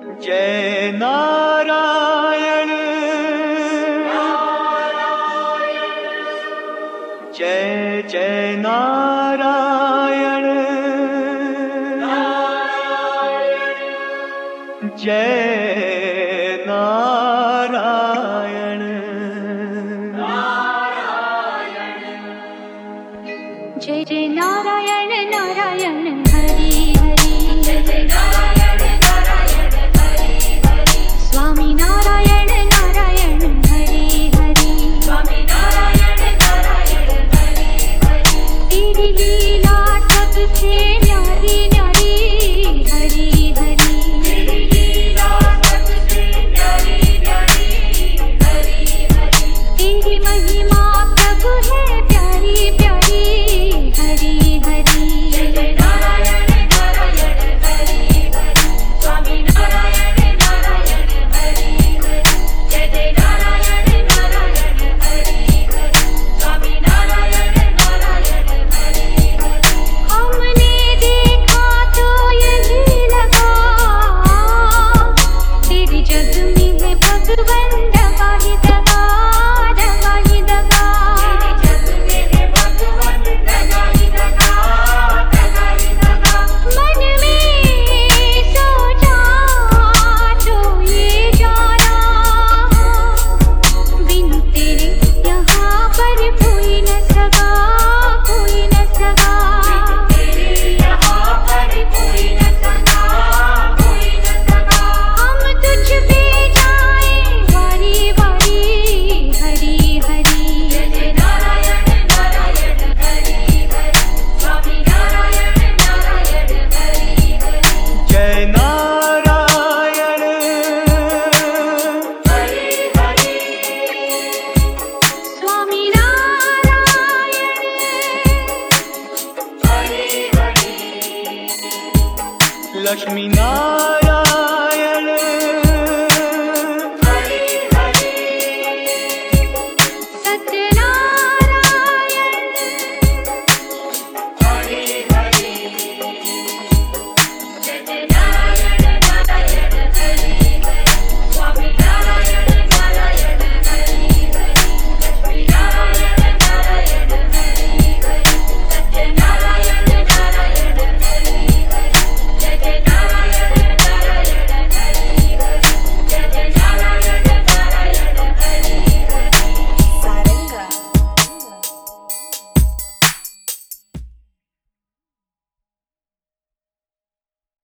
जय नारायण जय जय नारायण जय नारायण जय जय नारायण नारायण हरि हरि जय जय नारायण नारायण हरि हरि स्वामी नारायण नारायण हरि हरि स्वामी नारायण नारायण हरि हरि तेरी लीला सबसे न्यारी न्यारी हरि हरि तेरी लीला सबसे न्यारी न्यारी हरि हरि तेरी महिमा प्रभु है प्यारी प्यारी हरि हरि जय जय नारायण नारायण हरि हरि स्वामी नारायण नारायण हरि हरि जय जय नारायण नारायण हरि हरि स्वामी नारायण नारायण हरि हरि हमने देखा तो यही लगा तेरे जग में है भगवन दगा ही दगा दगा ही दगा तेरे जग में है भगवन दगा ही दगा दगा ही दगा मन में सोचा तो ये जाना बिन तेरे यहाँ पर कोई न सगा कोई न सगा बिन तेरे यहाँ पर कोई न सगा कोई न सगा हम तुझ पे जाए वारी वारी हरि हरि जय जय नारायण नारायण हरि हरि स्वामी नारायण नारायण हरि हरि जय नारायण हरि हरि स्वामी नारायण हरि हरि लक्ष्मी नारायण